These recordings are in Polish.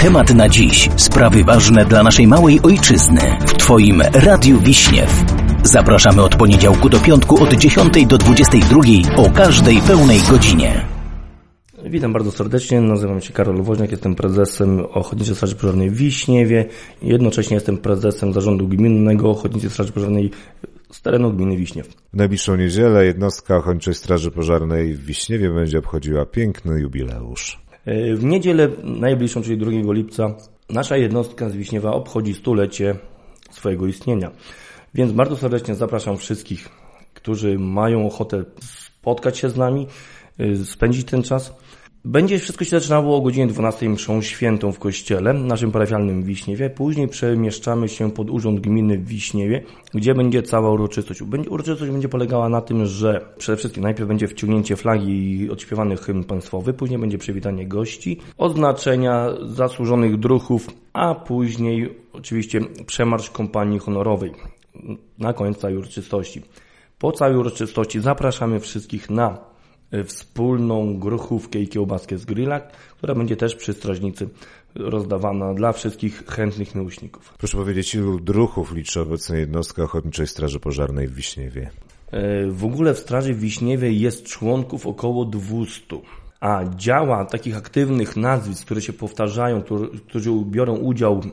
Temat na dziś. Sprawy ważne dla naszej małej ojczyzny. W Twoim Radiu Wiśniew. Zapraszamy od poniedziałku do piątku od 10 do 22 o każdej pełnej godzinie. Witam bardzo serdecznie, nazywam się Karol Woźniak, jestem prezesem Ochotniczej Straży Pożarnej w Wiśniewie. Jednocześnie jestem prezesem Zarządu Gminnego Ochotniczej Straży Pożarnej z terenu gminy Wiśniew. W najbliższą niedzielę jednostka Ochotniczej Straży Pożarnej w Wiśniewie będzie obchodziła piękny jubileusz. W niedzielę najbliższą, czyli 2 lipca, nasza jednostka z Wiśniewa obchodzi 100-lecie swojego istnienia. Więc bardzo serdecznie zapraszam wszystkich, którzy mają ochotę spotkać się z nami, spędzić ten czas. Będzie wszystko się zaczynało o godzinie 12 mszą świętą w kościele naszym parafialnym w Wiśniewie. Później przemieszczamy się pod Urząd Gminy w Wiśniewie, gdzie będzie cała uroczystość. Uroczystość będzie polegała na tym, że przede wszystkim najpierw będzie wciągnięcie flagi i odśpiewany hymn państwowy, później będzie przywitanie gości, odznaczenia zasłużonych druhów, a później oczywiście przemarsz kompanii honorowej na koniec całej uroczystości. Po całej uroczystości zapraszamy wszystkich na wspólną grochówkę i kiełbaskę z grilla, która będzie też przy strażnicy rozdawana dla wszystkich chętnych miłośników. Proszę powiedzieć, ilu druhów liczy obecnie jednostka Ochotniczej Straży Pożarnej w Wiśniewie? W ogóle w Straży w Wiśniewie jest członków około 200, a działa takich aktywnych nazwisk, które się powtarzają, którzy biorą udział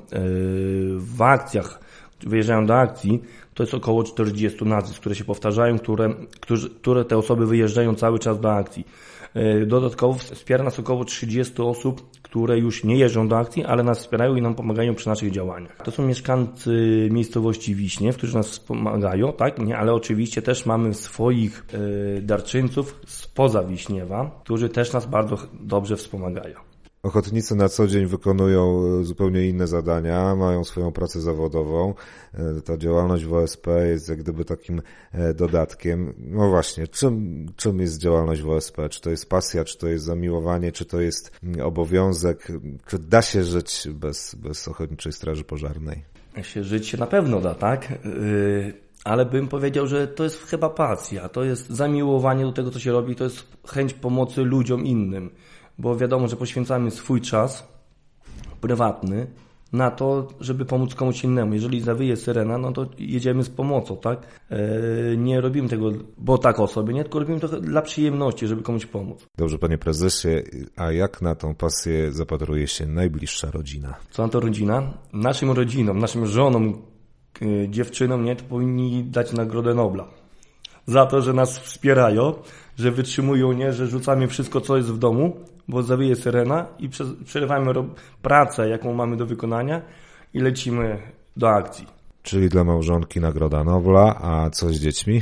w akcjach, wyjeżdżają do akcji, to jest około 40 nazwisk, które się powtarzają, które te osoby wyjeżdżają cały czas do akcji. Dodatkowo wspiera nas około 30 osób, które już nie jeżdżą do akcji, ale nas wspierają i nam pomagają przy naszych działaniach. To są mieszkańcy miejscowości Wiśniew, którzy nas wspomagają, tak? Nie, ale oczywiście też mamy swoich darczyńców spoza Wiśniewa, którzy też nas bardzo dobrze wspomagają. Ochotnicy na co dzień wykonują zupełnie inne zadania, mają swoją pracę zawodową. Ta działalność w OSP jest jak gdyby takim dodatkiem. No właśnie, czym jest działalność w OSP? Czy to jest pasja, czy to jest zamiłowanie, czy to jest obowiązek? Czy da się żyć bez Ochotniczej Straży Pożarnej? Żyć się na pewno da, tak? Ale bym powiedział, że to jest chyba pasja, to jest zamiłowanie do tego, co się robi, to jest chęć pomocy ludziom innym. Bo wiadomo, że poświęcamy swój czas prywatny na to, żeby pomóc komuś innemu. Jeżeli zawyje syrena, no to jedziemy z pomocą, tak? Nie robimy tego, bo tak o sobie, nie? Tylko robimy to dla przyjemności, żeby komuś pomóc. Dobrze, panie prezesie, a jak na tą pasję zapatruje się najbliższa rodzina? Co na to rodzina? Naszym rodzinom, naszym żonom, dziewczynom, nie? To powinni dać Nagrodę Nobla. Za to, że nas wspierają, że wytrzymują, nie? Że rzucamy wszystko, co jest w domu, bo zawyje syrena i przerywamy pracę, jaką mamy do wykonania i lecimy do akcji. Czyli dla małżonki Nagroda Nobla, a co z dziećmi?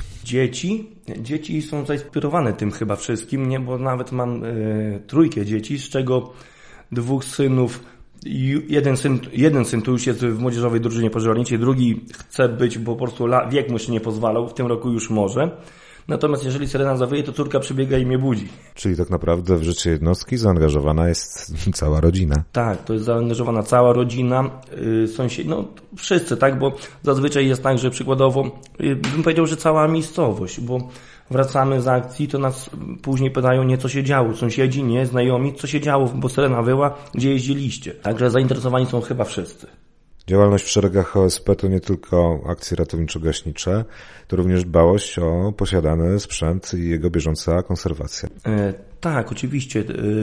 Dzieci są zainspirowane tym chyba wszystkim, nie? Bo nawet mam 3 dzieci, z czego 2 synów. Jeden syn tu już jest w młodzieżowej drużynie pożarniczej, drugi chce być, bo po prostu wiek mu się nie pozwalał, w tym roku już może. Natomiast jeżeli syrena zawyje, to córka przybiega i mnie budzi. Czyli tak naprawdę w życie jednostki zaangażowana jest cała rodzina. Tak, to jest zaangażowana cała rodzina, sąsiedzi, no wszyscy, tak, bo zazwyczaj jest tak, że przykładowo, bym powiedział, że cała miejscowość, bo wracamy z akcji, to nas później pytają, nie, co się działo, sąsiedzi, nie, znajomi, co się działo, bo syrena wyła, gdzie jeździliście. Także zainteresowani są chyba wszyscy. Działalność w szeregach OSP to nie tylko akcje ratowniczo-gaśnicze, to również dbałość o posiadany sprzęt i jego bieżąca konserwacja. Tak, oczywiście.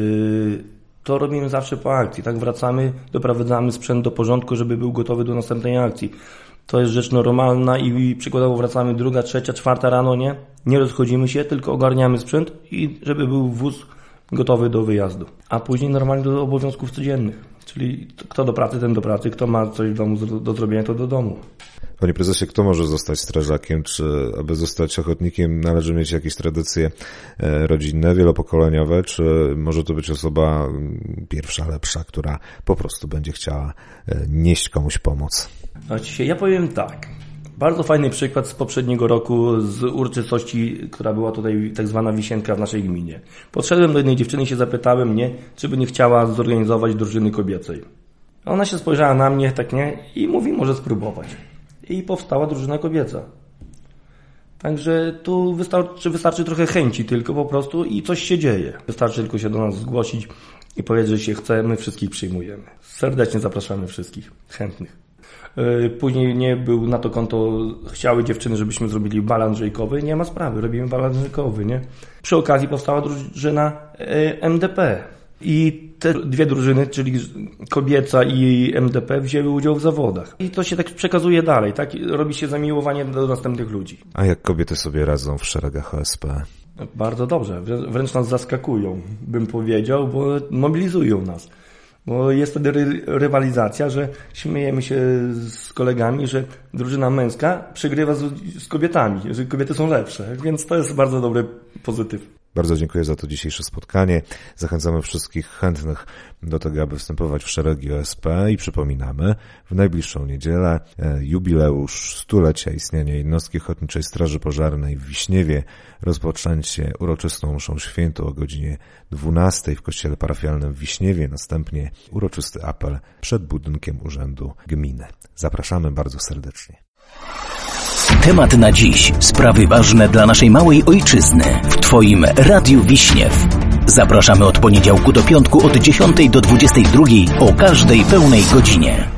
To robimy zawsze po akcji. Tak, wracamy, doprowadzamy sprzęt do porządku, żeby był gotowy do następnej akcji. To jest rzecz normalna i przykładowo wracamy 2, 3, 4 rano, nie rozchodzimy się, tylko ogarniamy sprzęt i żeby był wóz gotowy do wyjazdu. A później normalnie do obowiązków codziennych. Czyli kto do pracy, ten do pracy, kto ma coś w domu do zrobienia, to do domu. Panie prezesie, kto może zostać strażakiem? Czy aby zostać ochotnikiem należy mieć jakieś tradycje rodzinne, wielopokoleniowe? Czy może to być osoba pierwsza, lepsza, która po prostu będzie chciała nieść komuś pomoc? Ja powiem tak. Bardzo fajny przykład z poprzedniego roku z uroczystości, która była tutaj tak zwana wisienka w naszej gminie. Podszedłem do jednej dziewczyny i się zapytałem, czy by nie chciała zorganizować drużyny kobiecej. Ona się spojrzała na mnie, tak i mówi, może spróbować. I powstała drużyna kobieca. Także tu wystarczy trochę chęci tylko po prostu i coś się dzieje. Wystarczy tylko się do nas zgłosić i powiedzieć, że się chce, my wszystkich przyjmujemy. Serdecznie zapraszamy wszystkich chętnych. Później nie był na to konto, chciały dziewczyny, żebyśmy zrobili bal andrzejkowy. Nie ma sprawy, robimy bal andrzejkowy, nie? Przy okazji powstała drużyna MDP. I te dwie drużyny, czyli kobieca i MDP, wzięły udział w zawodach. I to się tak przekazuje dalej, tak? Robi się zamiłowanie do następnych ludzi. A jak kobiety sobie radzą w szeregach OSP? Bardzo dobrze, wręcz nas zaskakują, bym powiedział, bo mobilizują nas. Bo jest wtedy rywalizacja, że śmiejemy się z kolegami, że drużyna męska przegrywa z kobietami, że kobiety są lepsze, więc to jest bardzo dobry pozytyw. Bardzo dziękuję za to dzisiejsze spotkanie. Zachęcamy wszystkich chętnych do tego, aby wstępować w szeregi OSP i przypominamy, w najbliższą niedzielę jubileusz 100-lecia istnienia Jednostki Ochotniczej Straży Pożarnej w Wiśniewie. Rozpoczęcie uroczystą mszą świętą o godzinie 12 w kościele parafialnym w Wiśniewie, następnie uroczysty apel przed budynkiem Urzędu Gminy. Zapraszamy bardzo serdecznie. Temat na dziś. Sprawy ważne dla naszej małej ojczyzny. W Twoim Radiu Wiśniew. Zapraszamy od poniedziałku do piątku od 10 do 22 o każdej pełnej godzinie.